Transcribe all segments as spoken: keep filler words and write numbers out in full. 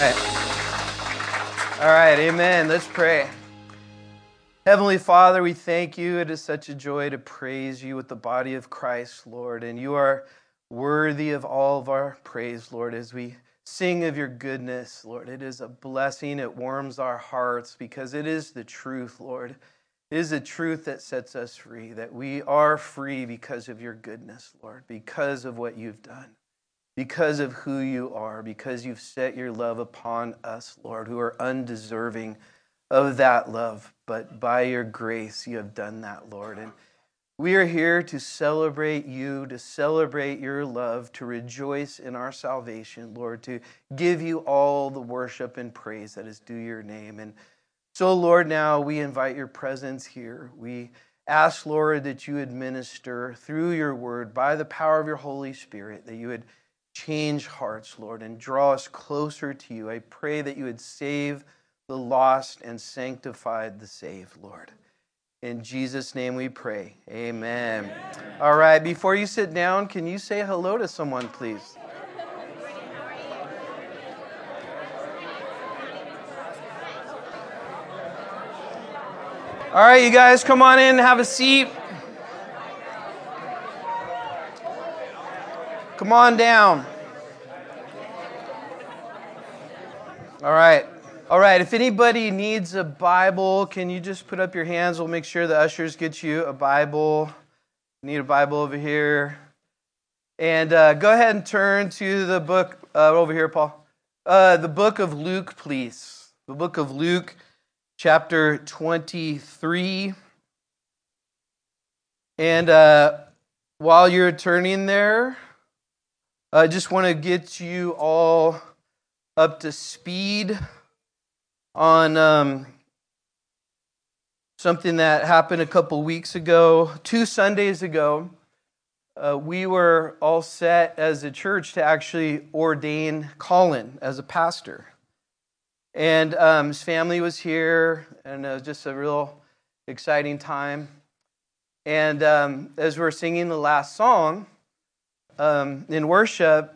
All right, amen. Let's pray. Heavenly Father, we thank you. It is such a joy to praise you with the body of Christ, Lord. And you are worthy of all of our praise, Lord, as we sing of your goodness, Lord. It is a blessing. It warms our hearts because it is the truth, Lord. It is the truth that sets us free, that we are free because of your goodness, Lord, because of what you've done, because of who you are, because you've set your love upon us, Lord, who are undeserving of that love. But by your grace, you have done that, Lord. And we are here to celebrate you, to celebrate your love, to rejoice in our salvation, Lord, to give you all the worship and praise that is due your name. And so, Lord, now we invite your presence here. We ask, Lord, that you would minister through your word by the power of your Holy Spirit, that you would change hearts, Lord, and draw us closer to you. I pray that you would save the lost and sanctify the saved, Lord. In Jesus' name we pray. Amen. Amen. All right, before you sit down, can you say hello to someone, please? All right, you guys, come on in, have a seat. Come on down. All right. All right, if anybody needs a Bible, can you just put up your hands? We'll make sure the ushers get you a Bible. You need a Bible over here. And uh, go ahead and turn to the book uh, over here, Paul. Uh, the book of Luke, please. The book of Luke, chapter twenty-three. And uh, while you're turning there, I just want to get you all up to speed on um, something that happened a couple weeks ago. Two Sundays ago, uh, we were all set as a church to actually ordain Colin as a pastor. And um, his family was here, and it was just a real exciting time. And um, as we're singing the last song um, in worship,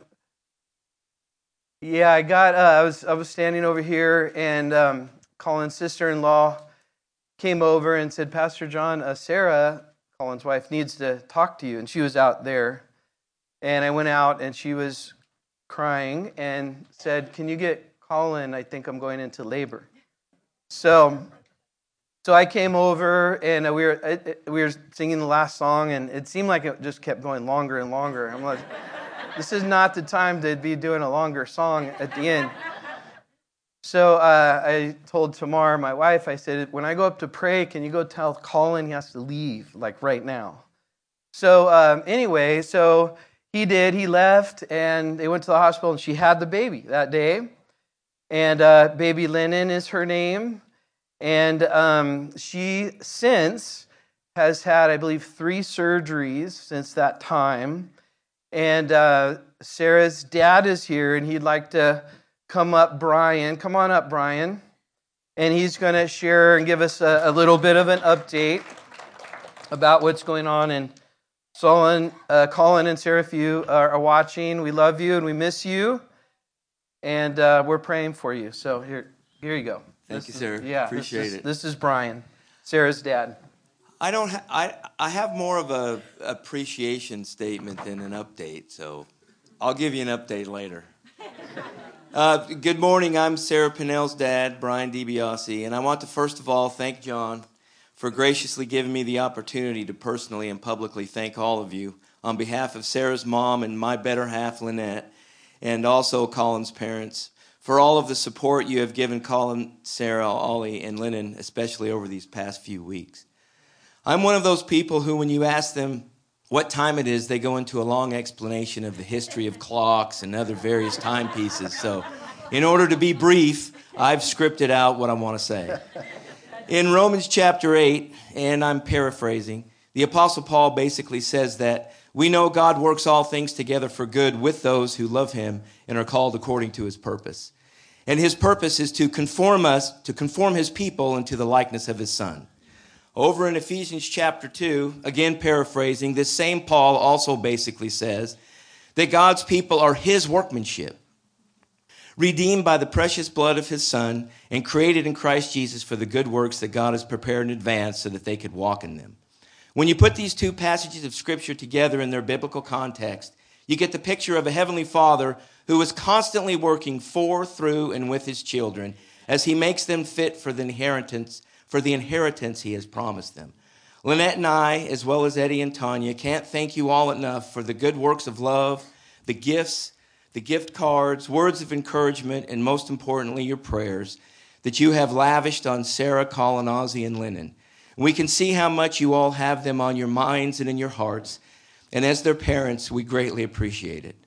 Yeah, I got. Uh, I was. I was standing over here, and um, Colin's sister-in-law came over and said, "Pastor John, uh, Sarah, Colin's wife, needs to talk to you." And she was out there, and I went out, and she was crying, and said, "Can you get Colin? I think I'm going into labor." So, so I came over, and we were we were singing the last song, and it seemed like it just kept going longer and longer. I'm like, this is not the time to be doing a longer song at the end. So uh, I told Tamar, my wife, I said, when I go up to pray, can you go tell Colin he has to leave, like right now? So um, anyway, so he did. He left, and they went to the hospital, and she had the baby that day. And uh, baby Lennon is her name. And um, she since has had, I believe, three surgeries since that time. And uh, Sarah's dad is here, and he'd like to come up, Brian. Come on up, Brian. And he's going to share and give us a, a little bit of an update about what's going on. And Solon, uh, Colin and Sarah, if you are, are watching, we love you and we miss you. And uh, we're praying for you. So here, here you go. Thank this you, sir. Is, yeah, Appreciate this is, it. This is Brian, Sarah's dad. I don't. Ha- I I have more of a appreciation statement than an update, so I'll give you an update later. Uh, good morning. I'm Sarah Pinnell's dad, Brian DiBiase, and I want to first of all thank John for graciously giving me the opportunity to personally and publicly thank all of you on behalf of Sarah's mom and my better half, Lynette, and also Colin's parents, for all of the support you have given Colin, Sarah, Ollie, and Lennon, especially over these past few weeks. I'm one of those people who, when you ask them what time it is, they go into a long explanation of the history of clocks and other various timepieces. So in order to be brief, I've scripted out what I want to say. In Romans chapter eight, and I'm paraphrasing, the Apostle Paul basically says that we know God works all things together for good with those who love him and are called according to his purpose. And his purpose is to conform us, to conform his people into the likeness of his Son. Over in Ephesians chapter two, again paraphrasing, this same Paul also basically says that God's people are his workmanship. redeemed by the precious blood of his Son, and created in Christ Jesus for the good works that God has prepared in advance so that they could walk in them. When you put these two passages of Scripture together in their biblical context, you get the picture of a Heavenly Father who is constantly working for, through, and with his children as he makes them fit for the inheritance, for the inheritance he has promised them. Lynette and I, as well as Eddie and Tanya, can't thank you all enough for the good works of love, the gifts, the gift cards, words of encouragement, and most importantly, your prayers that you have lavished on Sarah, Colin, Ozzy, and Lennon. We can see how much you all have them on your minds and in your hearts, and as their parents, we greatly appreciate it.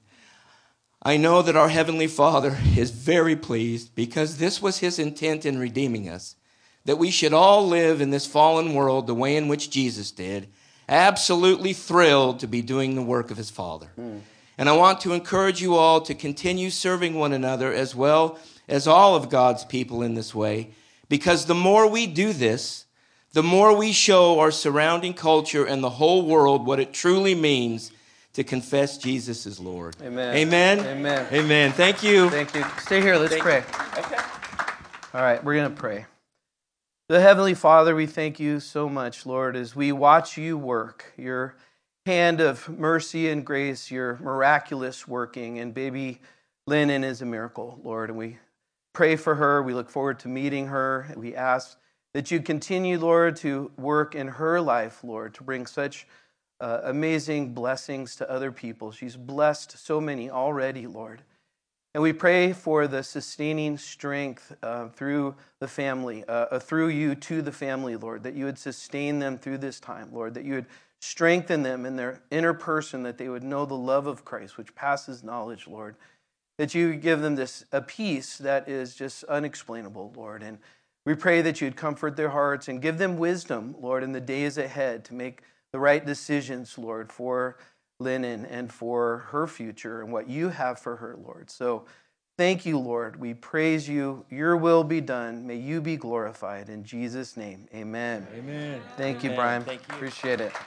I know that our Heavenly Father is very pleased because this was his intent in redeeming us, that we should all live in this fallen world the way in which Jesus did, absolutely thrilled to be doing the work of his Father. Mm. And I want to encourage you all to continue serving one another as well as all of God's people in this way, because the more we do this, the more we show our surrounding culture and the whole world what it truly means to confess Jesus as Lord. Amen. Amen. Amen. Amen. Thank you. Thank you. Stay here. Let's Thank pray. You. Okay. All right, we're going to pray. The Heavenly Father, we thank you so much, Lord, as we watch you work, your hand of mercy and grace, your miraculous working. And baby Lennon is a miracle, Lord, and we pray for her. We look forward to meeting her. And we ask that you continue, Lord, to work in her life, Lord, to bring such uh, amazing blessings to other people. She's blessed so many already, Lord. And we pray for the sustaining strength uh, through the family, uh, through you to the family, Lord, that you would sustain them through this time, Lord, that you would strengthen them in their inner person, that they would know the love of Christ, which passes knowledge, Lord, that you would give them this a peace that is just unexplainable, Lord. And we pray that you'd comfort their hearts and give them wisdom, Lord, in the days ahead to make the right decisions, Lord, for Lennon and for her future and what you have for her, Lord. So thank you, Lord. We praise you. Your will be done. May you be glorified. In Jesus' name, amen. Amen. Thank Amen. you, Brian. Thank you. Appreciate it.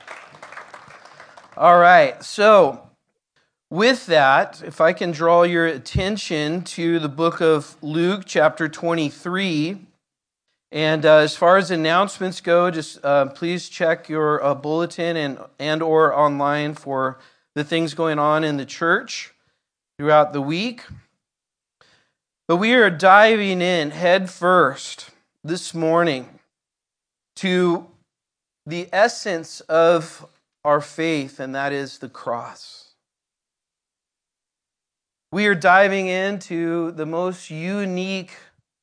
All right. So with that, if I can draw your attention to the book of Luke, chapter twenty-three. And uh, as far as announcements go, just uh, please check your uh, bulletin and, and or online for the things going on in the church throughout the week. But we are diving in head first this morning to the essence of our faith, and that is the cross. We are diving into the most unique,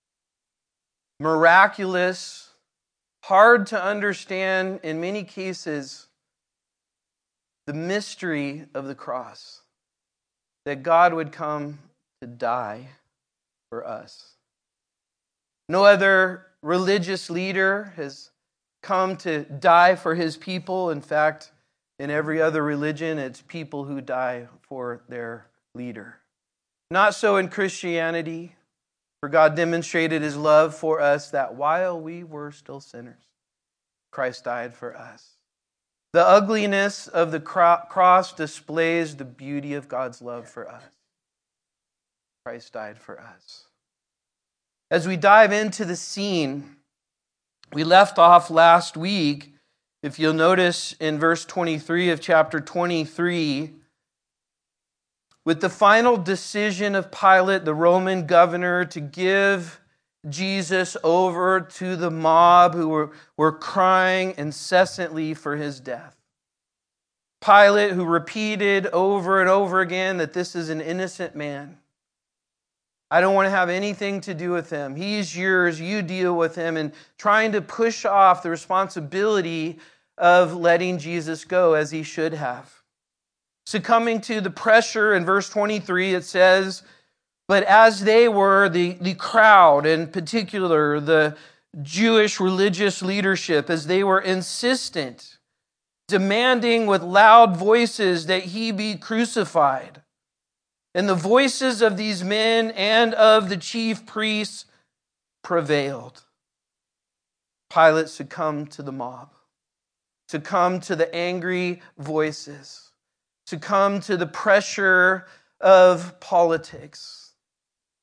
miraculous, hard to understand in many cases, the mystery of the cross. That God would come to die for us. No other religious leader has come to die for his people. In fact, in every other religion, it's people who die for their leader. Not so in Christianity. For God demonstrated his love for us that while we were still sinners, Christ died for us. The ugliness of the cross displays the beauty of God's love for us. Christ died for us. As we dive into the scene, we left off last week, if you'll notice in verse twenty-three of chapter twenty-three, with the final decision of Pilate, the Roman governor, to give Jesus over to the mob who were, were crying incessantly for his death. Pilate, who repeated over and over again that this is an innocent man. I don't want to have anything to do with him. He's yours, you deal with him, and trying to push off the responsibility of letting Jesus go as he should have. Succumbing to the pressure, in verse twenty-three, it says, but as they were, the, the crowd, in particular, the Jewish religious leadership, as they were insistent, demanding with loud voices that he be crucified. And the voices of these men and of the chief priests prevailed. Pilate succumbed to the mob, succumbed to the angry voices, succumb to the pressure of politics.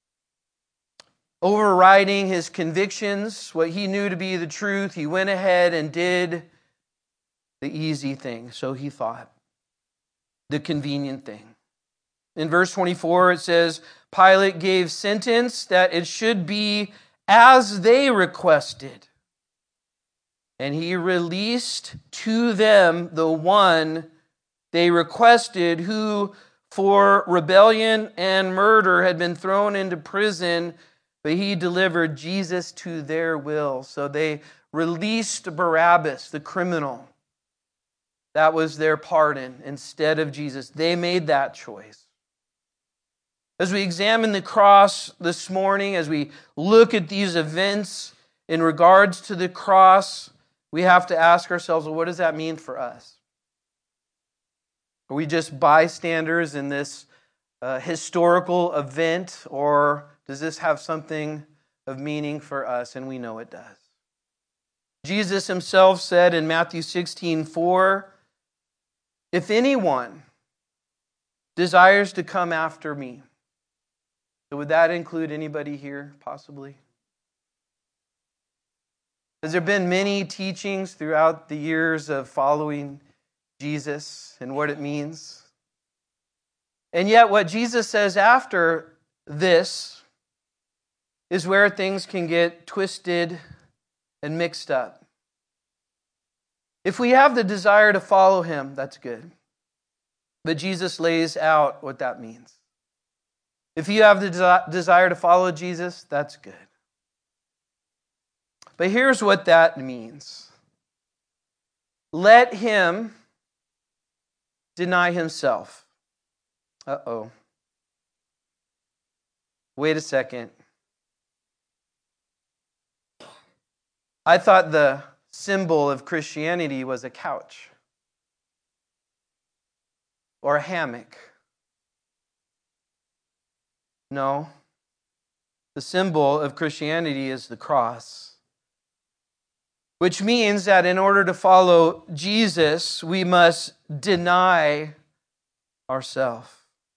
overriding his convictions, what he knew to be the truth, he went ahead and did the easy thing, so he thought, the convenient thing. In verse twenty-four, it says, Pilate gave sentence that it should be as they requested. And he released to them the one they requested, who for rebellion and murder had been thrown into prison, but he delivered Jesus to their will. So they released Barabbas, the criminal. That was their pardon instead of Jesus. They made that choice. As we examine the cross this morning, as we look at these events in regards to the cross, we have to ask ourselves, well, what does that mean for us? Are we just bystanders in this uh, historical event, or does this have something of meaning for us? And we know it does. Jesus himself said in Matthew sixteen four, if anyone desires to come after me, so would that include anybody here, possibly? Has there been many teachings throughout the years of following Jesus and what it means? And yet what Jesus says after this is where things can get twisted and mixed up. If we have the desire to follow him, that's good. But Jesus lays out what that means. If you have the de- desire to follow Jesus, that's good. But here's what that means. Let him deny himself. Uh-oh. Wait a second. I thought the symbol of Christianity was a couch or a hammock. No. The symbol of Christianity is the cross, which means that in order to follow Jesus, we must deny ourselves.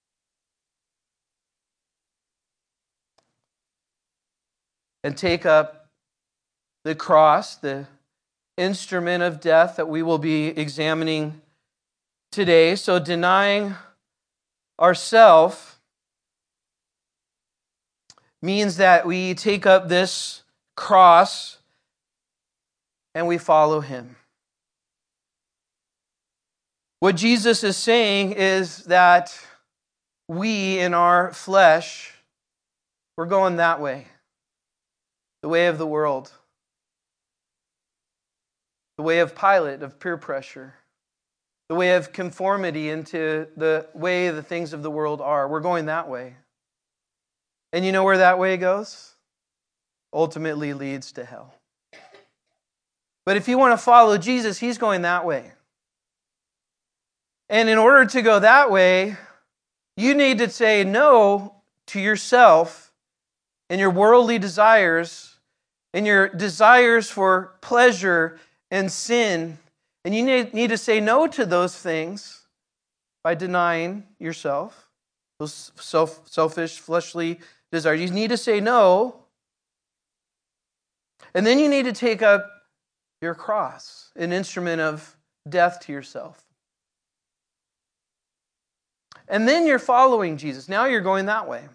And take up the cross, the instrument of death that we will be examining today. So denying ourselves means that we take up this cross and we follow him. What Jesus is saying is that we in our flesh, we're going that way. The way of the world. The way of Pilate, of peer pressure. The way of conformity into the way the things of the world are. We're going that way. And you know where that way goes? Ultimately leads to hell. But if you want to follow Jesus, he's going that way. And in order to go that way, you need to say no to yourself and your worldly desires and your desires for pleasure and sin. And you need to say no to those things by denying yourself, those self, selfish, fleshly desires. You need to say no. And then you need to take up your cross, an instrument of death to yourself. And then you're following Jesus. Now you're going that way.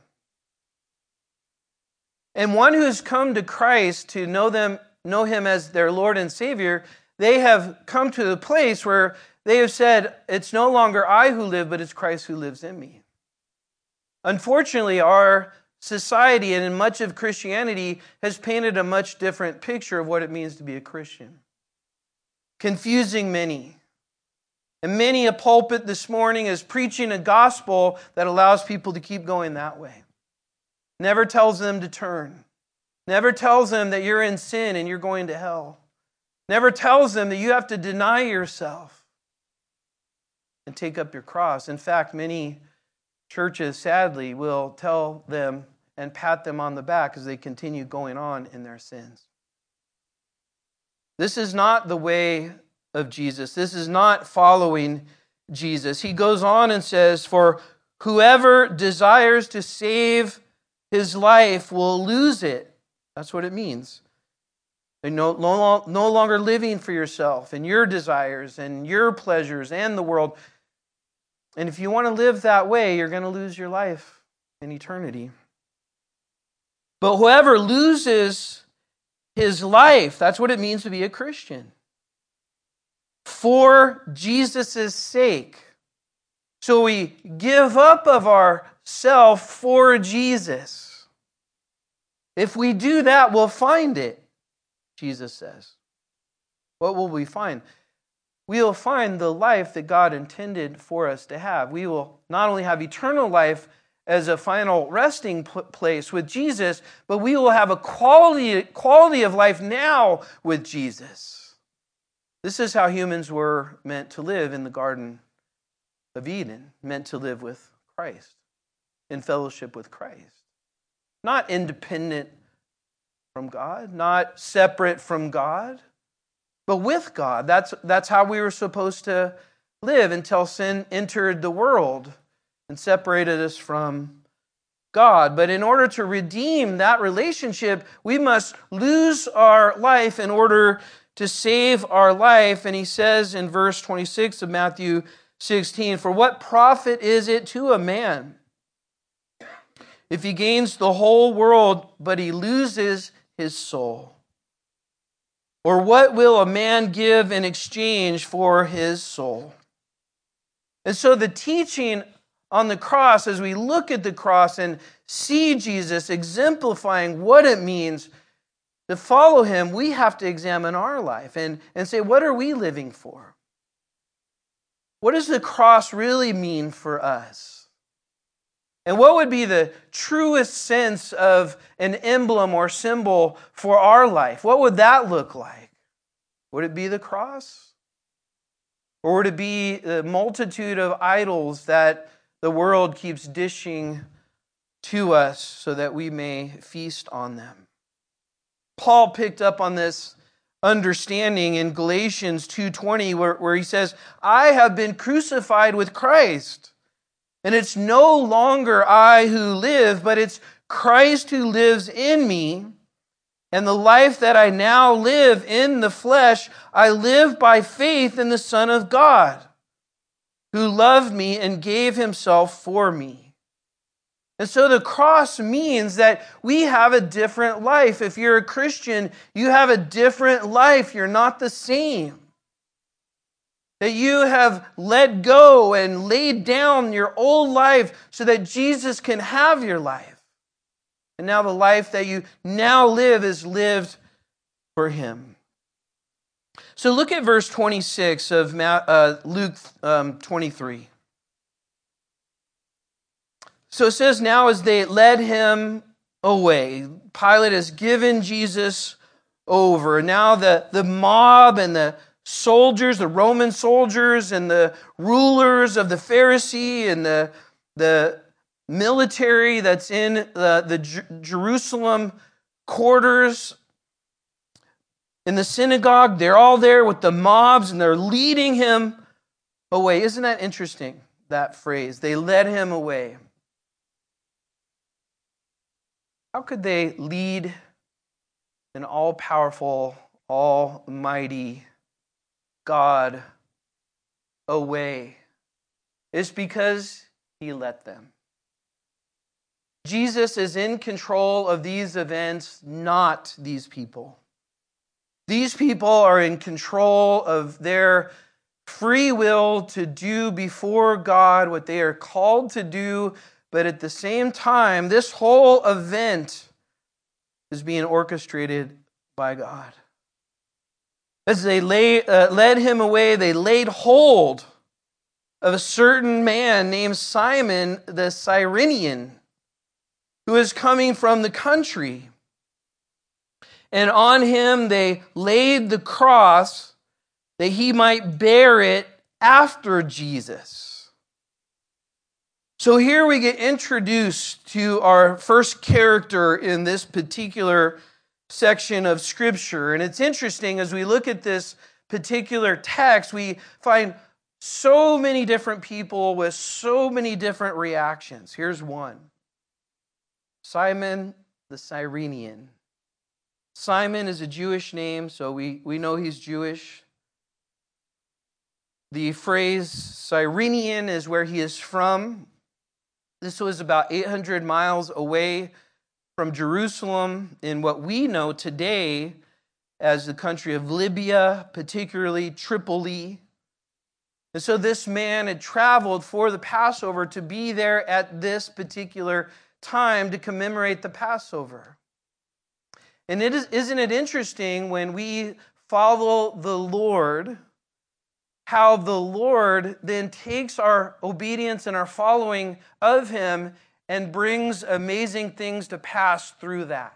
And one who's come to Christ to know them, know him as their Lord and Savior, they have come to the place where they have said, it's no longer I who live, but it's Christ who lives in me. Unfortunately, our society and in much of Christianity has painted a much different picture of what it means to be a Christian. Confusing many. And many a pulpit this morning is preaching a gospel that allows people to keep going that way. Never tells them to turn. Never tells them that you're in sin and you're going to hell. Never tells them that you have to deny yourself and take up your cross. In fact, many churches, sadly, will tell them and pat them on the back as they continue going on in their sins. This is not the way of Jesus. This is not following Jesus. He goes on and says, for whoever desires to save his life will lose it. That's what it means. You're no, no, no longer living for yourself and your desires and your pleasures and the world. And if you want to live that way, you're going to lose your life in eternity. But whoever loses his life, that's what it means to be a Christian. For Jesus' sake. So we give up of ourself for Jesus. If we do that, we'll find it, Jesus says. What will we find? We will find the life that God intended for us to have. We will not only have eternal life as a final resting place with Jesus, but we will have a quality, quality of life now with Jesus. This is how humans were meant to live in the Garden of Eden, meant to live with Christ, in fellowship with Christ. Not independent from God, not separate from God, but with God. That's, that's how we were supposed to live until sin entered the world and separated us from God. But in order to redeem that relationship, we must lose our life in order to save our life. And he says in verse twenty-six of Matthew sixteen, "For what profit is it to a man if he gains the whole world, but he loses his soul? Or what will a man give in exchange for his soul?" And so the teaching on the cross, as we look at the cross and see Jesus exemplifying what it means to follow him, we have to examine our life and, and say, what are we living for? What does the cross really mean for us? And what would be the truest sense of an emblem or symbol for our life? What would that look like? Would it be the cross? Or would it be the multitude of idols that the world keeps dishing to us so that we may feast on them? Paul picked up on this understanding in Galatians two twenty, where, where he says, "I have been crucified with Christ, and it's no longer I who live, but it's Christ who lives in me. And the life that I now live in the flesh, I live by faith in the Son of God, who loved me and gave himself for me." And so the cross means that we have a different life. If you're a Christian, you have a different life. You're not the same. That you have let go and laid down your old life so that Jesus can have your life. And now the life that you now live is lived for him. So look at verse twenty-six of Luke twenty-three. So it says, "Now as they led him away," Pilate has given Jesus over. Now the, the mob and the soldiers, the Roman soldiers and the rulers of the Pharisee and the, the military that's in the, the Jer- Jerusalem quarters, in the synagogue, they're all there with the mobs and they're leading him away. Isn't that interesting, that phrase? They led him away. How could they lead an all-powerful, almighty God away? It's because he let them. Jesus is in control of these events, not these people. These people are in control of their free will to do before God what they are called to do, but at the same time, this whole event is being orchestrated by God. As they lay, uh, led him away, they laid hold of a certain man named Simon the Cyrenian, who is coming from the country. And on him they laid the cross that he might bear it after Jesus. So here we get introduced to our first character in this particular section of Scripture. And it's interesting, as we look at this particular text, we find so many different people with so many different reactions. Here's one. Simon the Cyrenian. Simon is a Jewish name, so we, we know he's Jewish. The phrase Cyrenian is where he is from. This was about eight hundred miles away from Jerusalem in what we know today as the country of Libya, particularly Tripoli. And so this man had traveled for the Passover to be there at this particular time to commemorate the Passover. And it is, isn't it interesting when we follow the Lord, how the Lord then takes our obedience and our following of Him and brings amazing things to pass through that.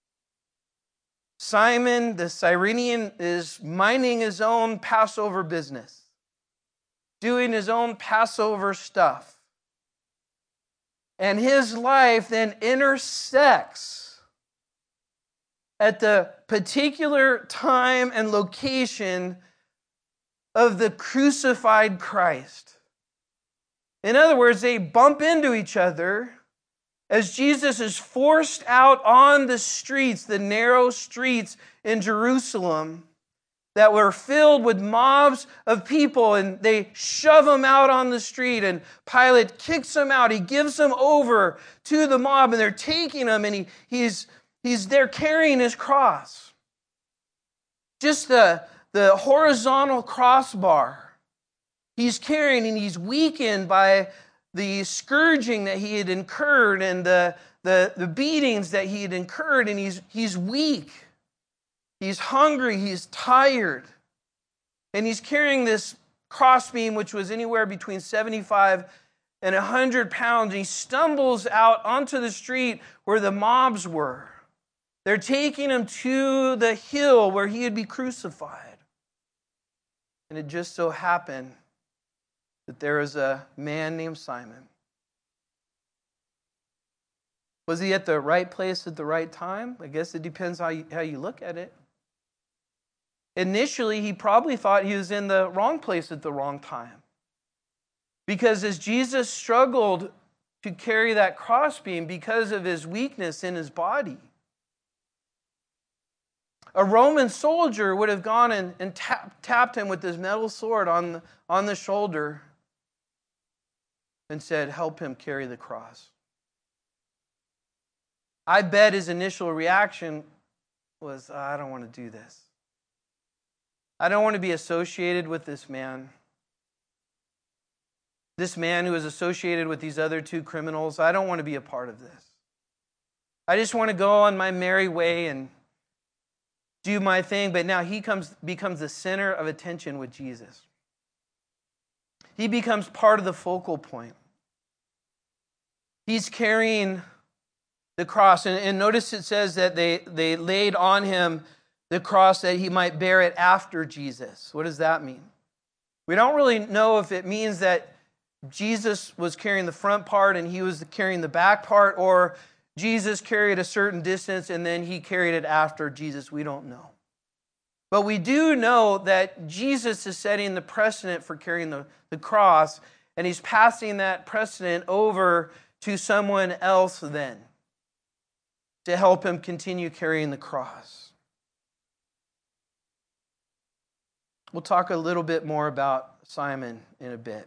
Simon the Cyrenian is minding his own Passover business, doing his own Passover stuff. And his life then intersects at the particular time and location of the crucified Christ. In other words, they bump into each other as Jesus is forced out on the streets, the narrow streets in Jerusalem that were filled with mobs of people, and they shove him out on the street, and Pilate kicks him out. He gives him over to the mob, and they're taking him, and he, he's, he's there carrying his cross. Just the, the horizontal crossbar he's carrying, and he's weakened by the scourging that he had incurred and the, the, the beatings that he had incurred, and he's, he's weak. He's hungry, he's tired, and he's carrying this crossbeam, which was anywhere between seventy-five and one hundred pounds. And he stumbles out onto the street where the mobs were. They're taking him to the hill where he would be crucified. And it just so happened that there was a man named Simon. Was he at the right place at the right time? I guess it depends how you, how you look at it. Initially, he probably thought he was in the wrong place at the wrong time. Because as Jesus struggled to carry that crossbeam because of his weakness in his body, a Roman soldier would have gone and, and tap, tapped him with his metal sword on the, on the shoulder and said, "Help him carry the cross." I bet his initial reaction was, "I don't want to do this. I don't want to be associated with this man. This man who is associated with these other two criminals, I don't want to be a part of this. I just want to go on my merry way and do my thing." But now he comes, becomes the center of attention with Jesus. He becomes part of the focal point. He's carrying the cross. And, and notice it says that they, they laid on him the cross that he might bear it after Jesus. What does that mean? We don't really know if it means that Jesus was carrying the front part and he was carrying the back part, or Jesus carried a certain distance and then he carried it after Jesus. We don't know. But we do know that Jesus is setting the precedent for carrying the, the cross, and he's passing that precedent over to someone else then to help him continue carrying the cross. We'll talk a little bit more about Simon in a bit.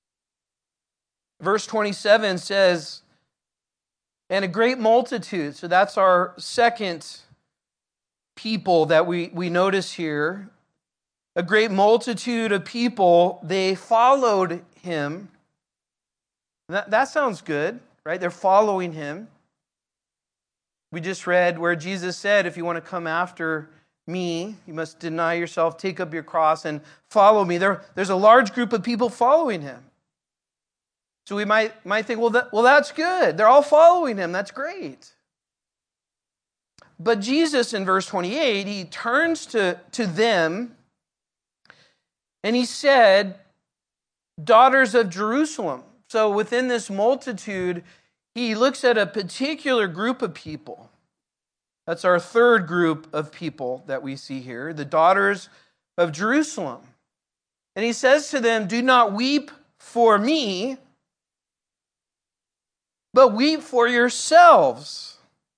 Verse twenty-seven says, "And a great multitude," so that's our second people that we, we notice here. A great multitude of people, they followed him. That, that sounds good, right? They're following him. We just read where Jesus said, if you want to come after me, you must deny yourself, take up your cross, and follow me. There, there's a large group of people following him. So we might, might think, well, that, well, that's good. They're all following him. That's great. But Jesus, in verse twenty-eight, he turns to, to them, and he said, "Daughters of Jerusalem." So within this multitude, he looks at a particular group of people. That's our third group of people that we see here, the daughters of Jerusalem. And he says to them, "Do not weep for me, but weep for yourselves.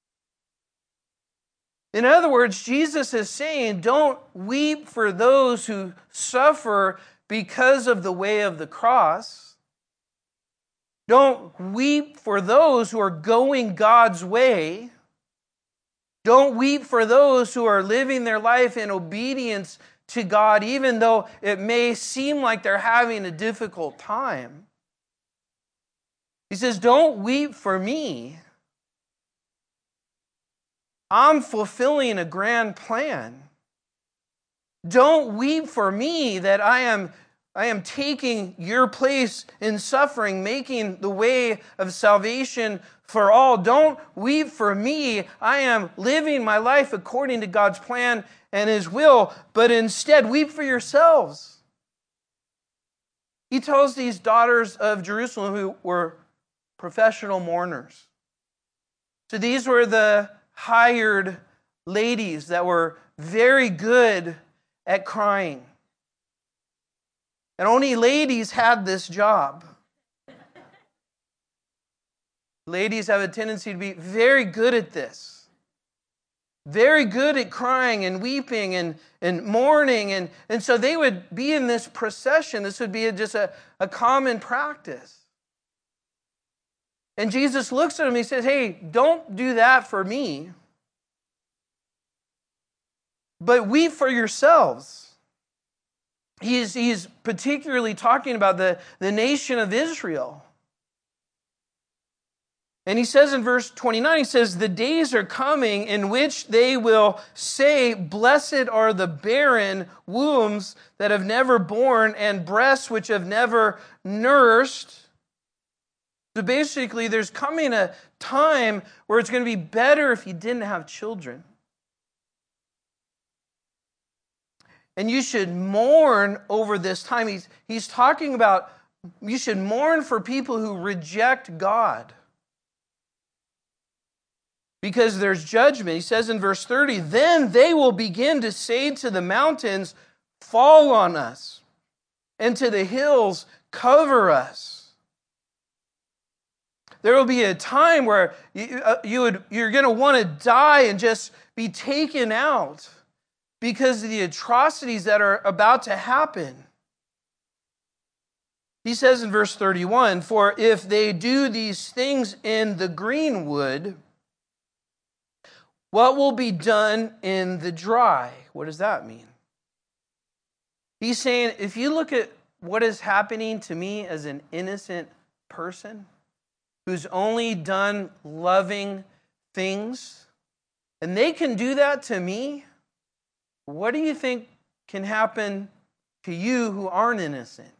In other words, Jesus is saying, don't weep for those who suffer because of the way of the cross. Don't weep for those who are going God's way. Don't weep for those who are living their life in obedience to God, even though it may seem like they're having a difficult time. He says, don't weep for me. I'm fulfilling a grand plan. Don't weep for me that I am, I am taking your place in suffering, making the way of salvation for all. Don't weep for me. I am living my life according to God's plan and His will, but instead weep for yourselves. He tells these daughters of Jerusalem who were professional mourners. So these were the hired ladies that were very good at crying. And only ladies had this job. Ladies have a tendency to be very good at this. Very good at crying and weeping and, and mourning. And, and so they would be in this procession. This would be just a, a common practice. And Jesus looks at them and He says, hey, don't do that for me, but weep for yourselves. He's, he's particularly talking about the, the nation of Israel. And He says in verse twenty-nine, He says, the days are coming in which they will say, blessed are the barren wombs that have never borne and breasts which have never nursed. So basically, there's coming a time where it's going to be better if you didn't have children. And you should mourn over this time. He's, he's talking about you should mourn for people who reject God. Because there's judgment. He says in verse thirty, then they will begin to say to the mountains, fall on us, and to the hills, cover us. There will be a time where you, uh, you would, you're going to want to die and just be taken out because of the atrocities that are about to happen. He says in verse thirty-one, for if they do these things in the greenwood, what will be done in the dry? What does that mean? He's saying, if you look at what is happening to me as an innocent person who's only done loving things, and they can do that to me, what do you think can happen to you who aren't innocent?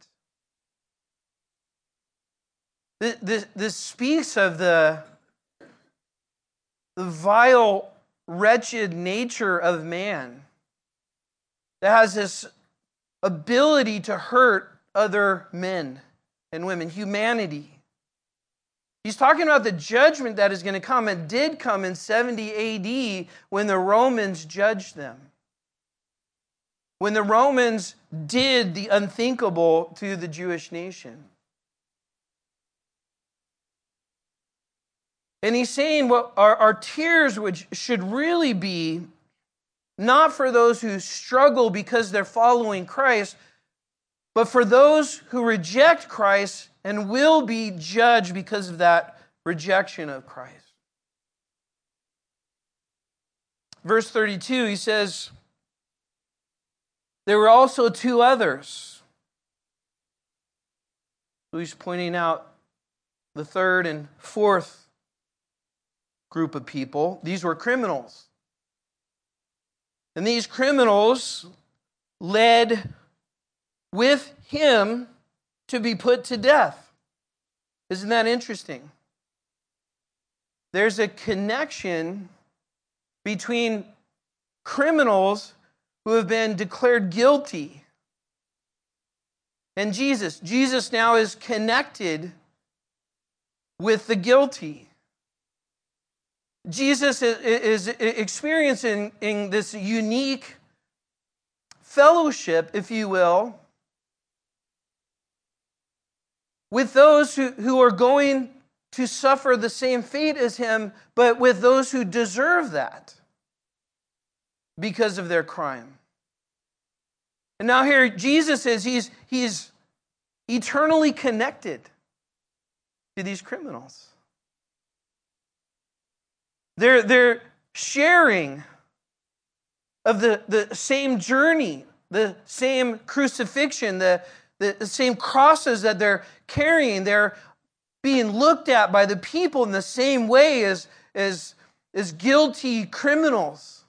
This, this, this speaks of the, the vile, wretched nature of man that has this ability to hurt other men and women, humanity. He's talking about the judgment that is going to come and did come in seventy A D when the Romans judged them. When the Romans did the unthinkable to the Jewish nation. And he's saying what our, our tears which should really be not for those who struggle because they're following Christ, but for those who reject Christ and will be judged because of that rejection of Christ. Verse thirty-two, he says, there were also two others. So he's pointing out the third and fourth group of people. These were criminals. And these criminals led with him to be put to death. Isn't that interesting? There's a connection between criminals who have been declared guilty and Jesus. Jesus now is connected with the guilty. Jesus is experiencing this unique fellowship, if you will, with those who, who are going to suffer the same fate as him, but with those who deserve that because of their crime. And now here Jesus is, he's, he's eternally connected to these criminals. They're, they're sharing of the, the same journey, the same crucifixion, the, the, the same crosses that they're carrying. They're being looked at by the people in the same way as, as, as guilty criminals.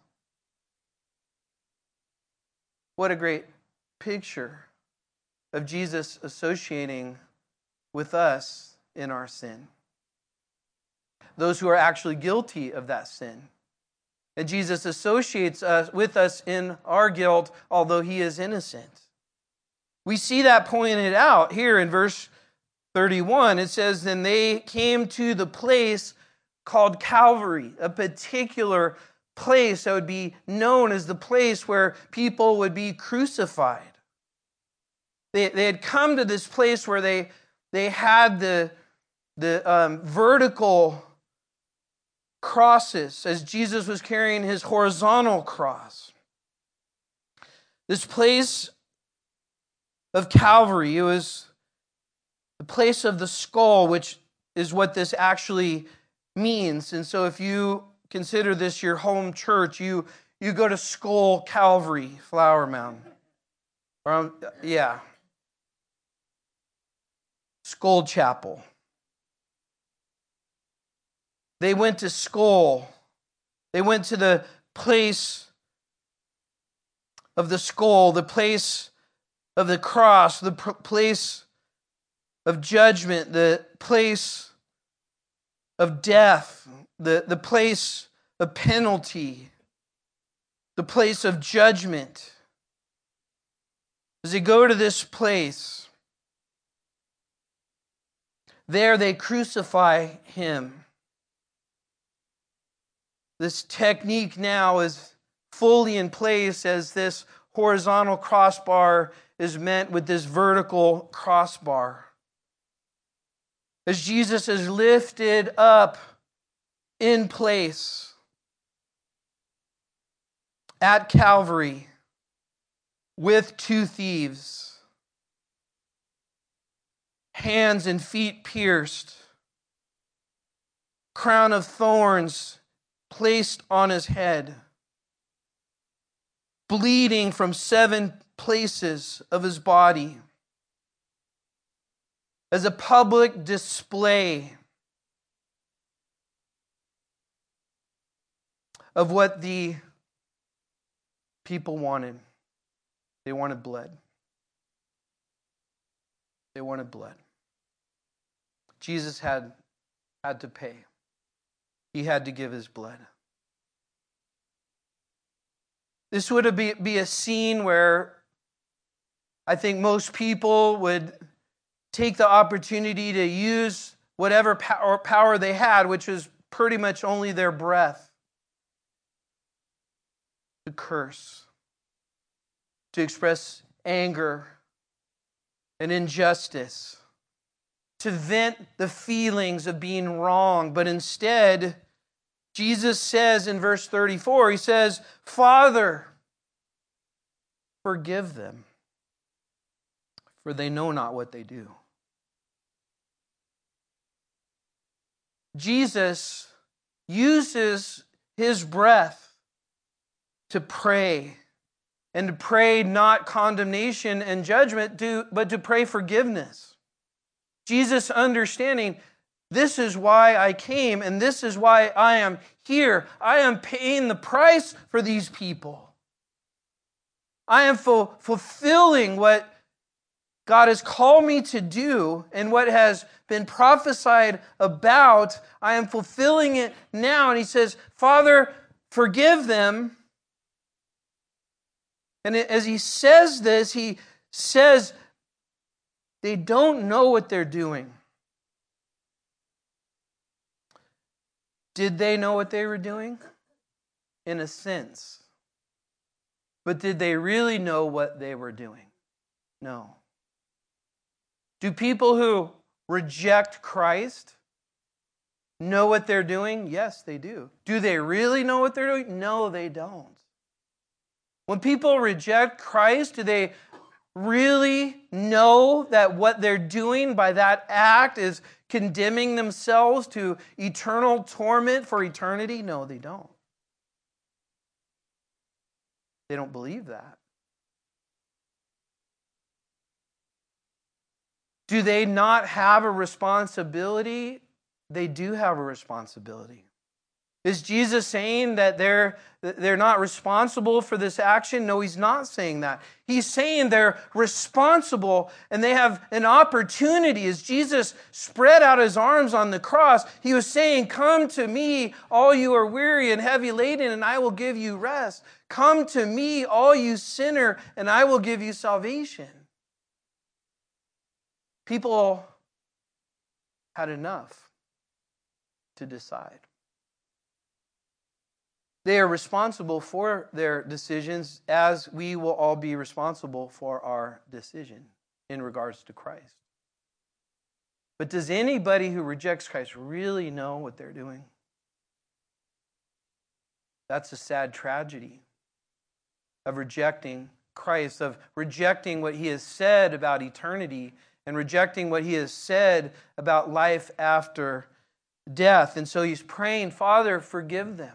What a great picture of Jesus associating with us in our sin. Those who are actually guilty of that sin. And Jesus associates us with us in our guilt, although he is innocent. We see that pointed out here in verse thirty-one. It says, then they came to the place called Calvary, a particular place that would be known as the place where people would be crucified. They, they had come to this place where they, they had the, the um, vertical crosses as Jesus was carrying his horizontal cross. This place of Calvary, it was the place of the skull, which is what this actually means. And so if you consider this your home church, you, you go to Skull Calvary, Flower Mound. Or, um, yeah. Skull Chapel. They went to Skull. They went to the place of the skull, the place of the cross, the pr- place of judgment, the place of death, the, the place of penalty, the place of judgment. As they go to this place, there they crucify him. This technique now is fully in place as this horizontal crossbar is met with this vertical crossbar. As Jesus is lifted up in place at Calvary with two thieves, hands and feet pierced, crown of thorns placed on his head, bleeding from seven places of his body, as a public display of what the people wanted. They wanted blood. They wanted blood. Jesus had, had to pay. He had to give his blood. This would be, be a scene where I think most people would take the opportunity to use whatever power, power they had, which was pretty much only their breath, to curse, to express anger and injustice, to vent the feelings of being wrong. But instead, Jesus says in verse thirty-four, he says, Father, forgive them, for they know not what they do. Jesus uses his breath to pray, and to pray not condemnation and judgment, but to pray forgiveness. Jesus understanding, this is why I came, and this is why I am here. I am paying the price for these people. I am fu- fulfilling what God has called me to do and what has been prophesied about. I am fulfilling it now. And he says, Father, forgive them. And as he says this, he says they don't know what they're doing. Did they know what they were doing? In a sense. But did they really know what they were doing? No. Do people who reject Christ know what they're doing? Yes, they do. Do they really know what they're doing? No, they don't. When people reject Christ, do they really know that what they're doing by that act is condemning themselves to eternal torment for eternity? No, they don't. They don't believe that. Do they not have a responsibility? They do have a responsibility. Is Jesus saying that they're, they're not responsible for this action? No, he's not saying that. He's saying they're responsible and they have an opportunity. As Jesus spread out his arms on the cross, he was saying, "Come to me, all you are weary and heavy laden, and I will give you rest. Come to me, all you sinner, and I will give you salvation." People had enough to decide. They are responsible for their decisions, as we will all be responsible for our decision in regards to Christ. But does anybody who rejects Christ really know what they're doing? That's a sad tragedy of rejecting Christ, of rejecting what he has said about eternity and rejecting what he has said about life after death. And so he's praying, "Father, forgive them."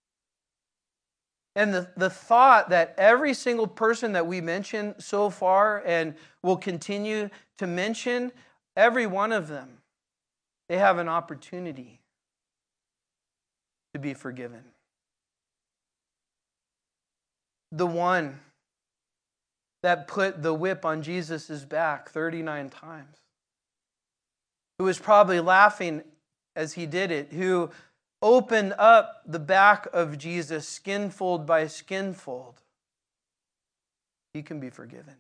And the, the thought that every single person that we mentioned so far and will continue to mention, every one of them, they have an opportunity to be forgiven. The one that put the whip on Jesus' back thirty-nine times, who was probably laughing as he did it, who opened up the back of Jesus skinfold by skinfold, he can be forgiven.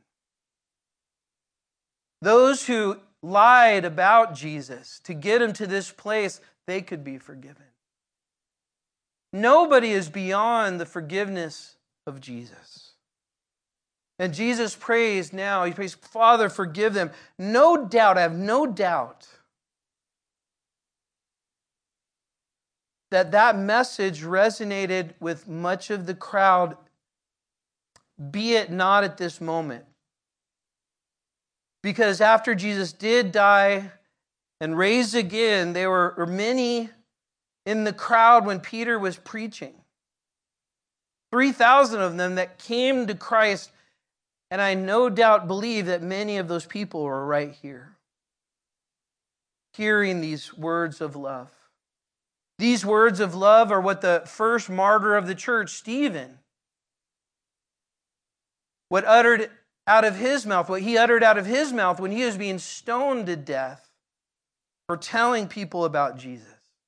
Those who lied about Jesus to get him to this place, they could be forgiven. Nobody is beyond the forgiveness of Jesus. And Jesus prays now, he prays, "Father, forgive them." No doubt, I have no doubt that that message resonated with much of the crowd, be it not at this moment. Because after Jesus did die and raise again, there were many in the crowd when Peter was preaching. three thousand of them that came to Christ, and I no doubt believe that many of those people were right here, hearing these words of love. These words of love are what the first martyr of the church, Stephen, what uttered out of his mouth, what he uttered out of his mouth when he was being stoned to death for telling people about Jesus.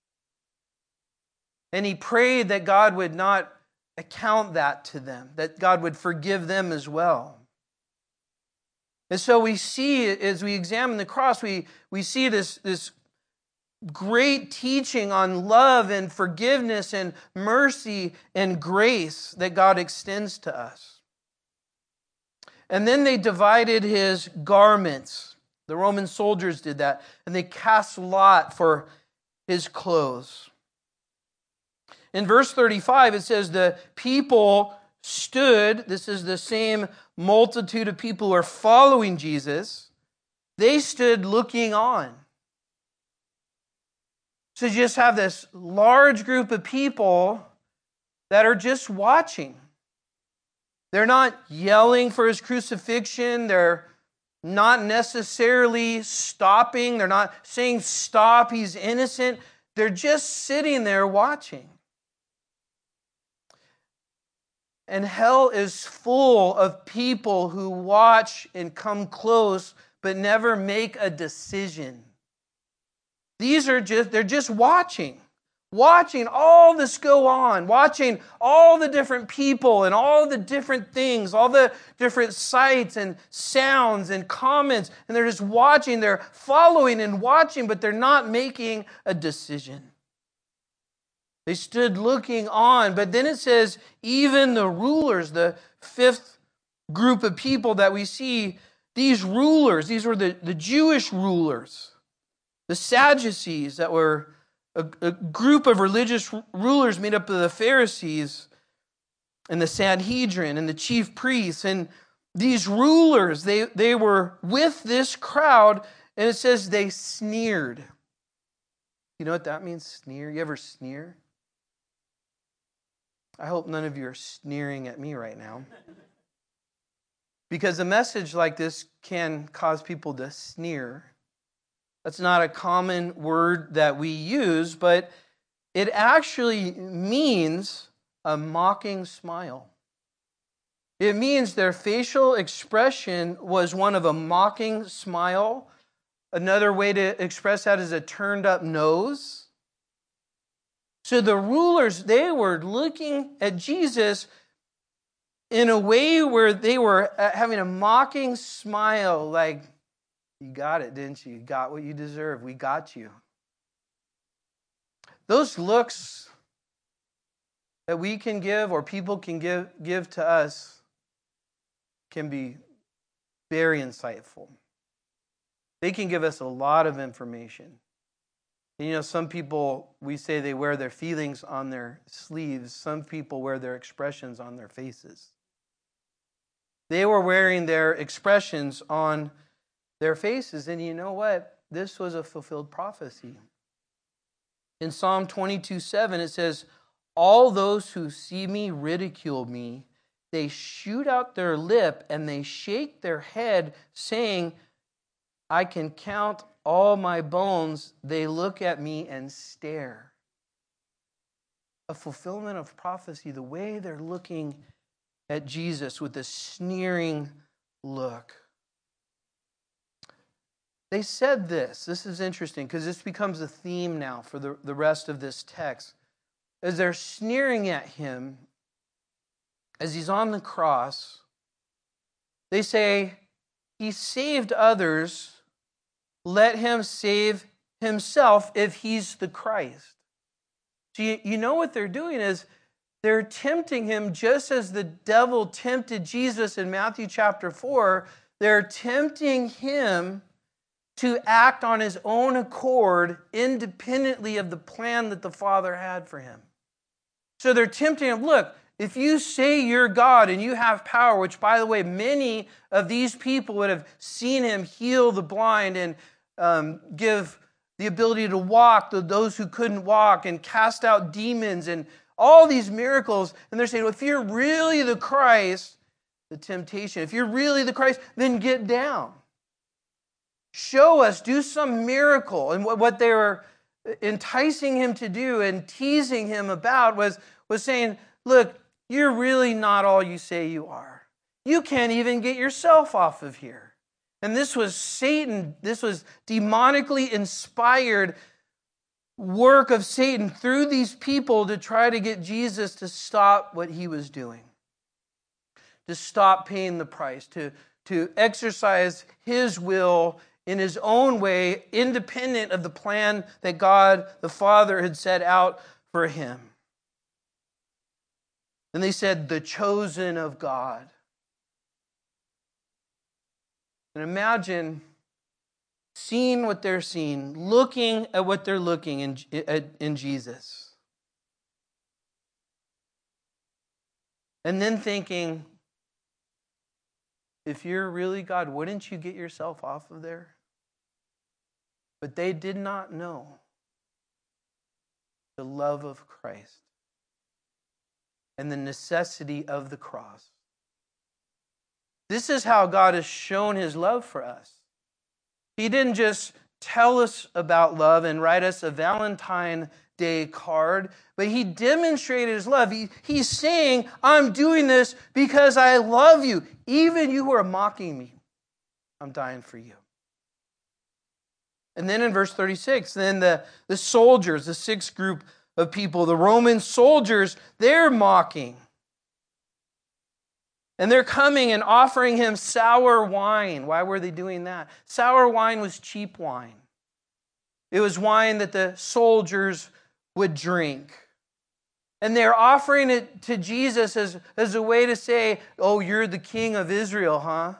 And he prayed that God would not account that to them, that God would forgive them as well. And so we see, as we examine the cross, we, we see this, this great teaching on love and forgiveness and mercy and grace that God extends to us. And then they divided his garments. The Roman soldiers did that. And they cast lot for his clothes. In verse thirty-five, it says the people stood. This is the same multitude of people who are following Jesus. They stood looking on. So you just have this large group of people that are just watching. They're not yelling for his crucifixion. They're not necessarily stopping. They're not saying, "Stop, he's innocent." They're just sitting there watching. And hell is full of people who watch and come close but never make a decision. These are just, they're just watching. Watching all this go on. Watching all the different people and all the different things, all the different sights and sounds and comments. And they're just watching. They're following and watching, but they're not making a decision. They stood looking on. But then it says, even the rulers, the fifth group of people that we see, these rulers, these were the, the Jewish rulers, the Sadducees that were a, a group of religious rulers made up of the Pharisees and the Sanhedrin and the chief priests. And these rulers, they, they were with this crowd, and it says they sneered. You know what that means, sneer? You ever sneer? I hope none of you are sneering at me right now. Because a message like this can cause people to sneer. That's not a common word that we use, but it actually means a mocking smile. It means their facial expression was one of a mocking smile. Another way to express that is a turned up nose. So the rulers, they were looking at Jesus in a way where they were having a mocking smile, like, you got it, didn't you? You got what you deserve. We got you. Those looks that we can give or people can give, give to us can be very insightful. They can give us a lot of information. And you know, some people, we say they wear their feelings on their sleeves. Some people wear their expressions on their faces. They were wearing their expressions on their faces. And you know what? This was a fulfilled prophecy. In Psalm twenty-two seven, it says, all those who see me ridicule me. They shoot out their lip and they shake their head, saying, I can count all my bones. They look at me and stare. A fulfillment of prophecy, the way they're looking at Jesus with a sneering look. They said this. This is interesting because this becomes a theme now for the, the rest of this text. As they're sneering at him, as he's on the cross, they say, he saved others, let him save himself if he's the Christ. So you, you know what they're doing is they're tempting him just as the devil tempted Jesus in Matthew chapter four. They're tempting him to act on his own accord independently of the plan that the Father had for him. So they're tempting him, look, if you say you're God and you have power, which, by the way, many of these people would have seen him heal the blind and um, give the ability to walk to those who couldn't walk and cast out demons and all these miracles. And they're saying, well, if you're really the Christ, the temptation, if you're really the Christ, then get down. Show us, do some miracle. And what they were enticing him to do and teasing him about was, was saying, look, you're really not all you say you are. You can't even get yourself off of here. And this was Satan, this was demonically inspired work of Satan through these people to try to get Jesus to stop what he was doing. To stop paying the price, to, to exercise his will in his own way, independent of the plan that God the Father had set out for him. And they said, the chosen of God. And imagine seeing what they're seeing, looking at what they're looking in, in Jesus. And then thinking, if you're really God, wouldn't you get yourself off of there? But they did not know the love of Christ and the necessity of the cross. This is how God has shown his love for us. He didn't just tell us about love and write us a Valentine Day card, but he demonstrated his love. He, he's saying, I'm doing this because I love you. Even you who are mocking me, I'm dying for you. And then in verse thirty-six, then the, the soldiers, the sixth group of people, the Roman soldiers, they're mocking. And they're coming and offering him sour wine. Why were they doing that? Sour wine was cheap wine. It was wine that the soldiers would drink. And they're offering it to Jesus as, as a way to say, oh, you're the king of Israel, huh?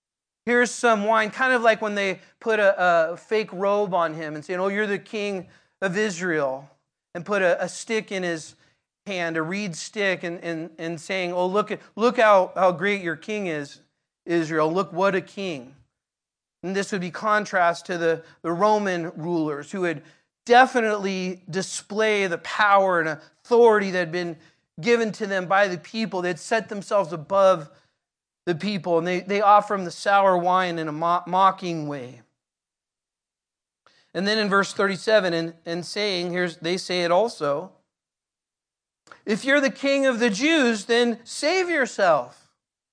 Here's some wine. Kind of like when they put a, a fake robe on him and saying, oh, you're the king of Israel and put a, a stick in his hand, a reed stick, and, and, and saying, oh, look at look how, how great your king is, Israel. Look what a king. And this would be contrast to the, the Roman rulers who would definitely display the power and authority that had been given to them by the people. They'd set themselves above the people, and they, they offer them the sour wine in a mo- mocking way. And then in verse thirty-seven, and, and saying, here's they say it also, if you're the king of the Jews, then save yourself.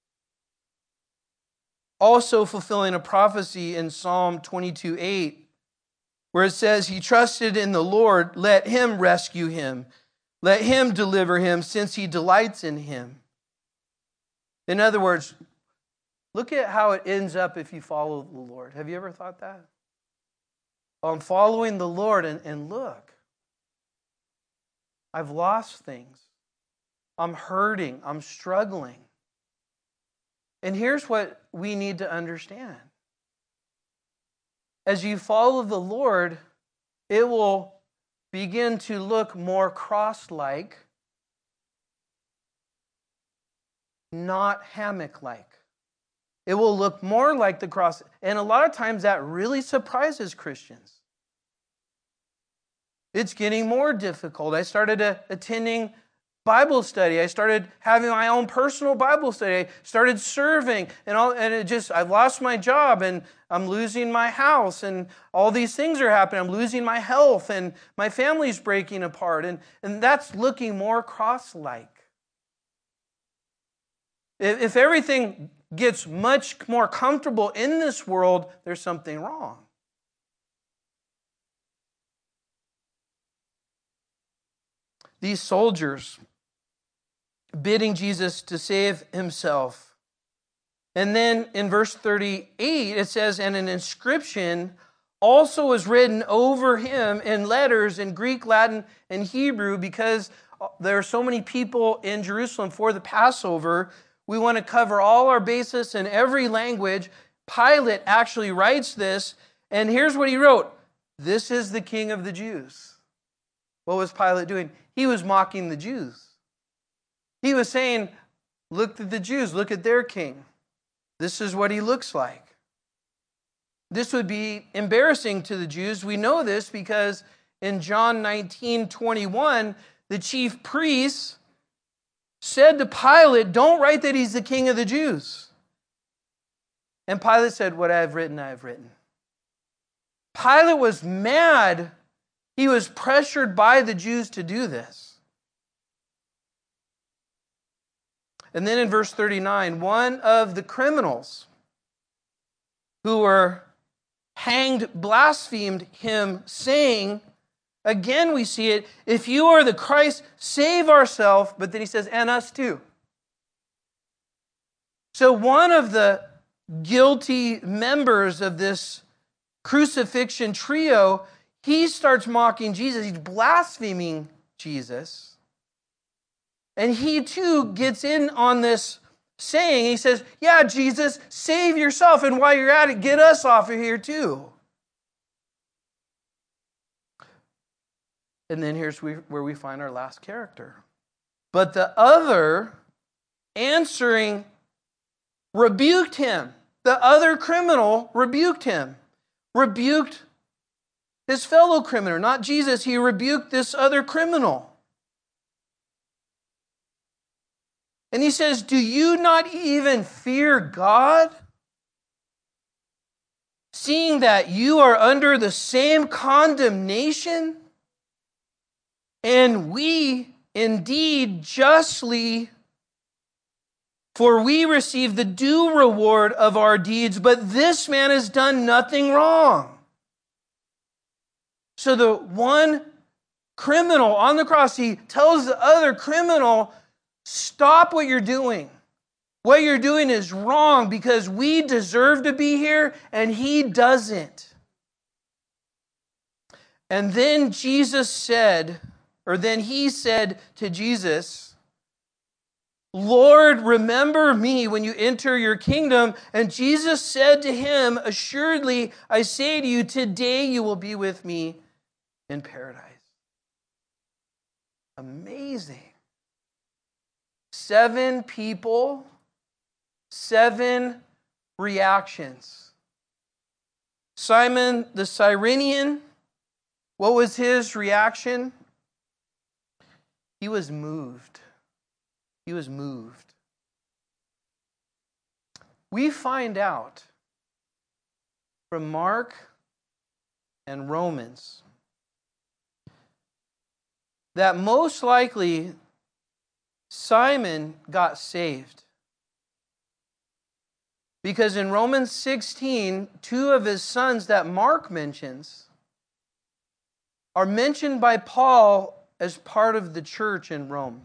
Also fulfilling a prophecy in Psalm twenty-two eight, where it says, he trusted in the Lord, let him rescue him. Let him deliver him, since he delights in him. In other words, look at how it ends up if you follow the Lord. Have you ever thought that? I'm following the Lord, and, and look, I've lost things. I'm hurting. I'm struggling. And here's what we need to understand. As you follow the Lord, it will begin to look more cross-like, not hammock-like. It will look more like the cross. And a lot of times that really surprises Christians. It's getting more difficult. I started uh, attending Bible study. I started having my own personal Bible study. I started serving, and all, and it just, I've lost my job, and I'm losing my house, and all these things are happening. I'm losing my health, and my family's breaking apart, and, and that's looking more cross-like. If, if everything gets much more comfortable in this world, there's something wrong. These soldiers bidding Jesus to save himself. And then in verse thirty-eight, it says, and an inscription also was written over him in letters in Greek, Latin, and Hebrew, because there are so many people in Jerusalem for the Passover. We want to cover all our bases in every language. Pilate actually writes this, and here's what he wrote. This is the King of the Jews. What was Pilate doing? He was mocking the Jews. He was saying, look at the Jews, look at their king. This is what he looks like. This would be embarrassing to the Jews. We know this because in John nineteen twenty-one, the chief priests said to Pilate, don't write that he's the king of the Jews. And Pilate said, what I have written, I have written. Pilate was mad. He was pressured by the Jews to do this. And then in verse thirty-nine, one of the criminals who were hanged blasphemed him, saying, again we see it, if you are the Christ, save ourselves. But then he says, and us too. So one of the guilty members of this crucifixion trio, he starts mocking Jesus. He's blaspheming Jesus. And he too gets in on this saying. He says, yeah, Jesus, save yourself. And while you're at it, get us off of here too. And then here's where we find our last character. But the other, answering, rebuked him. The other criminal rebuked him. Rebuked his fellow criminal, not Jesus. He rebuked this other criminal. And he says, do you not even fear God? Seeing that you are under the same condemnation? And we indeed justly, for we receive the due reward of our deeds, but this man has done nothing wrong. So the one criminal on the cross, he tells the other criminal, stop what you're doing. What you're doing is wrong because we deserve to be here and he doesn't. And then Jesus said, or then he said to Jesus, Lord, remember me when you enter your kingdom. And Jesus said to him, assuredly, I say to you, today you will be with me in paradise. Amazing. Seven people, seven reactions. Simon the Cyrenian, what was his reaction? He was moved. He was moved. We find out from Mark and Romans that most likely Simon got saved. Because in Romans sixteen, two of his sons that Mark mentions are mentioned by Paul as part of the church in Rome.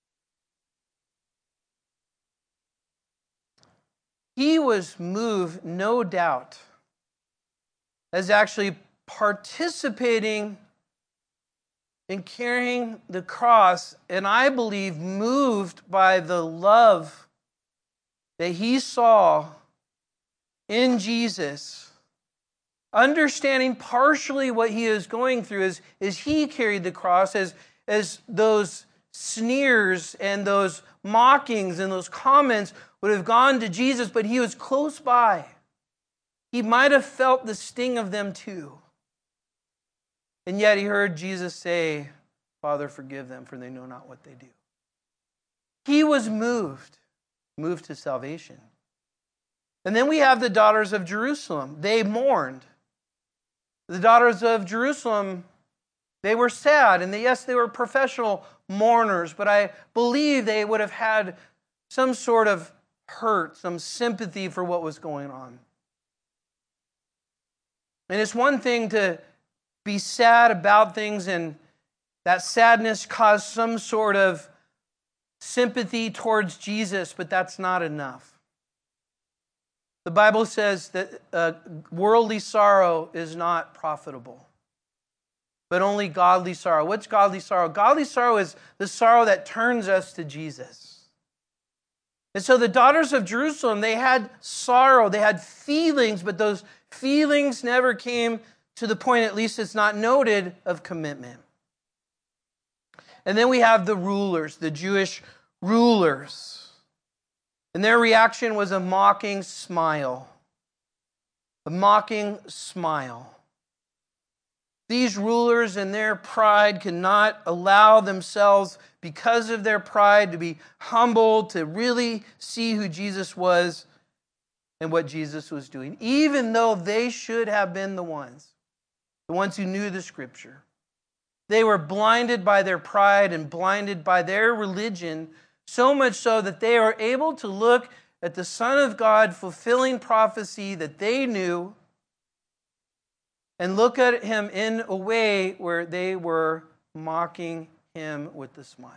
He was moved, no doubt, as actually participating in carrying the cross, and I believe moved by the love that he saw in Jesus, understanding partially what he is going through as, as he carried the cross, as, as those sneers and those mockings and those comments would have gone to Jesus, but he was close by. He might have felt the sting of them too. And yet he heard Jesus say, Father, forgive them, for they know not what they do. He was moved, moved to salvation. And then we have the daughters of Jerusalem. They mourned. The daughters of Jerusalem, they were sad. And they, yes, they were professional mourners, but I believe they would have had some sort of hurt, some sympathy for what was going on. And it's one thing to be sad about things, and that sadness caused some sort of sympathy towards Jesus, but that's not enough. The Bible says that uh, worldly sorrow is not profitable, but only godly sorrow. What's godly sorrow? Godly sorrow is the sorrow that turns us to Jesus. And so the daughters of Jerusalem, they had sorrow, they had feelings, but those feelings never came to the point, at least it's not noted, of commitment. And then we have the rulers, the Jewish rulers. And their reaction was a mocking smile. A mocking smile. These rulers in their pride could not allow themselves, because of their pride, to be humbled, to really see who Jesus was and what Jesus was doing, even though they should have been the ones, the ones who knew the Scripture. They were blinded by their pride and blinded by their religion, so much so that they were able to look at the Son of God fulfilling prophecy that they knew and look at him in a way where they were mocking him with a smile.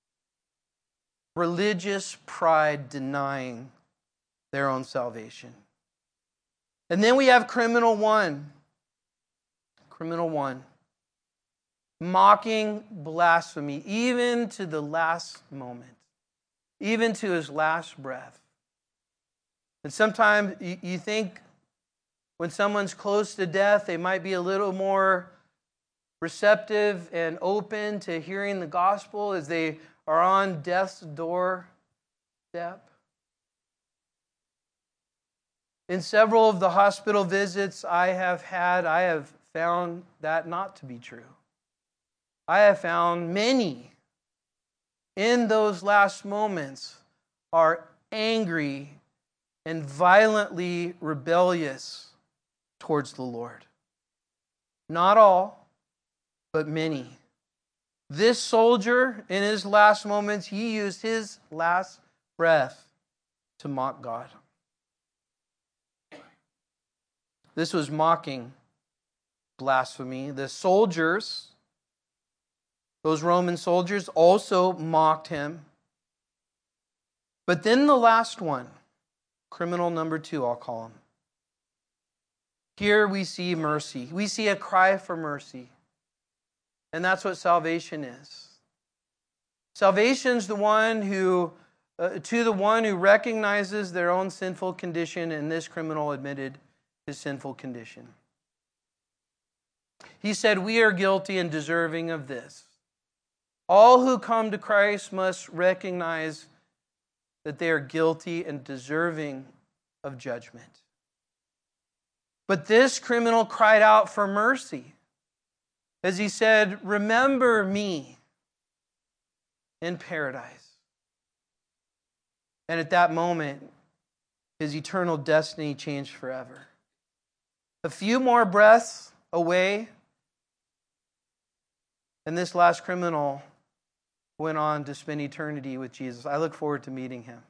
Religious pride denying their own salvation. And then we have criminal one. Criminal one. Mocking blasphemy, even to the last moment. Even to his last breath. And sometimes you, you think when someone's close to death, they might be a little more receptive and open to hearing the gospel as they are on death's doorstep. In several of the hospital visits I have had, I have found that not to be true. I have found many in those last moments are angry and violently rebellious towards the Lord. Not all, but many. This soldier, in his last moments, he used his last breath to mock God. This was mocking blasphemy. The soldiers, those Roman soldiers, also mocked him. But then the last one, criminal number two, I'll call him. Here we see mercy. We see a cry for mercy. And that's what salvation is. Salvation's the one who, uh, to the one who recognizes their own sinful condition, and this criminal admitted his sinful condition. He said, we are guilty and deserving of this. All who come to Christ must recognize that they are guilty and deserving of judgment. But this criminal cried out for mercy as he said, remember me in paradise. And at that moment, his eternal destiny changed forever. A few more breaths away, and this last criminal went on to spend eternity with Jesus. I look forward to meeting him.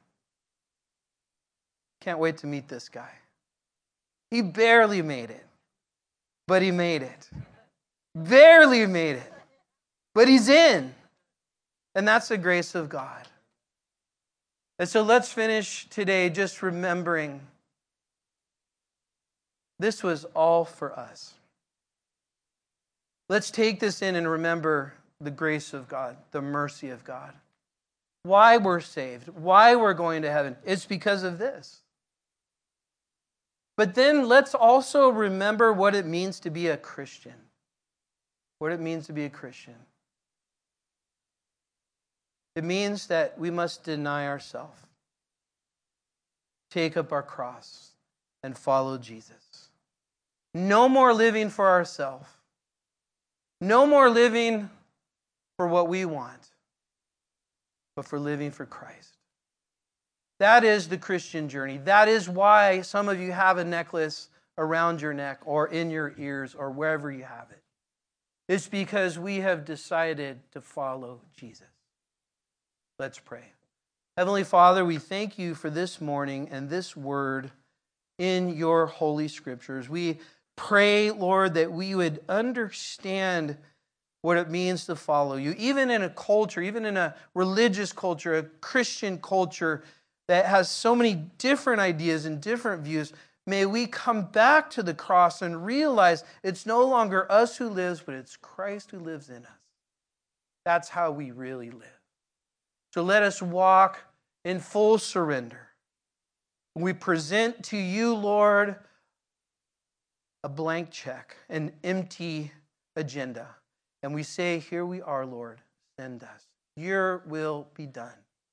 Can't wait to meet this guy. He barely made it, but he made it. Barely made it, but he's in. And that's the grace of God. And so let's finish today just remembering this was all for us. Let's take this in and remember the grace of God, the mercy of God. Why we're saved, why we're going to heaven. It's because of this. But then let's also remember what it means to be a Christian. What it means to be a Christian. It means that we must deny ourselves, take up our cross, and follow Jesus. No more living for ourselves. No more living for what we want, but for living for Christ. That is the Christian journey. That is why some of you have a necklace around your neck or in your ears or wherever you have it. It's because we have decided to follow Jesus. Let's pray. Heavenly Father, we thank you for this morning and this word in your holy scriptures. We pray, Lord, that we would understand what it means to follow you, even in a culture, even in a religious culture, a Christian culture that has so many different ideas and different views. May we come back to the cross and realize it's no longer us who lives, but it's Christ who lives in us. That's how we really live. So let us walk in full surrender. We present to you, Lord, a blank check, an empty agenda. And we say, here we are, Lord, send us. Your will be done.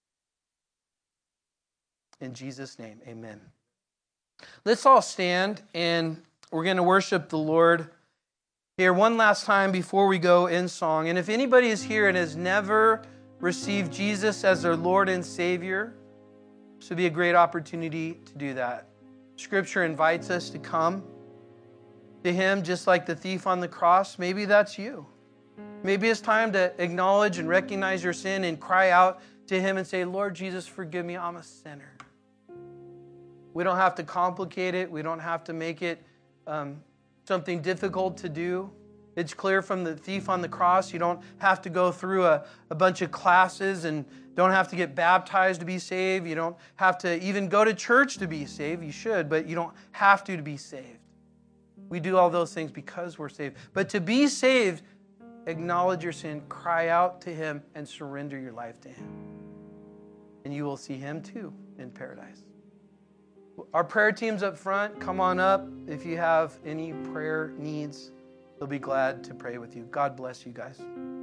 In Jesus' name, amen. Let's all stand, and we're going to worship the Lord here one last time before we go in song. And if anybody is here and has never received Jesus as their Lord and Savior, this would be a great opportunity to do that. Scripture invites us to come to Him just like the thief on the cross. Maybe that's you. Maybe it's time to acknowledge and recognize your sin and cry out to Him and say, Lord Jesus, forgive me, I'm a sinner. We don't have to complicate it. We don't have to make it um, something difficult to do. It's clear from the thief on the cross. You don't have to go through a, a bunch of classes and don't have to get baptized to be saved. You don't have to even go to church to be saved. You should, but you don't have to to be saved. We do all those things because we're saved. But to be saved, acknowledge your sin, cry out to Him, and surrender your life to Him. And you will see Him too in paradise. Our prayer team's up front. Come on up if you have any prayer needs. They'll be glad to pray with you. God bless you guys.